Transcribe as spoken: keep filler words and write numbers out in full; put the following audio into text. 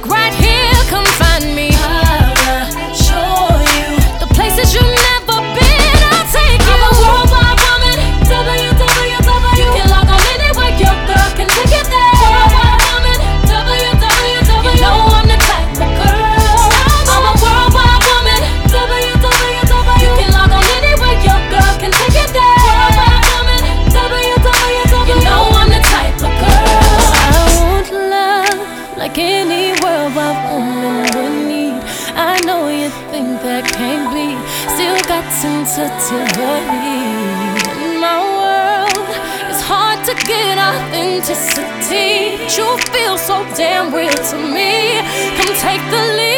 right here, come find me. I'll show you the places you've never been. I'll take you. I'm a worldwide woman. W W W. You can log on anywhere, your girl can take you there. Worldwide woman. W W W. You know I'm the type of girl. I'm a worldwide woman. W W W. You can log on anywhere, your girl can take you there. Worldwide woman. W W W. You know I'm the type of girl. I want love like any worldwide woman would need. I know you think that can't be. Still got sensitivity. In my world, it's hard to get authenticity. You feel so damn real to me. Come take the lead.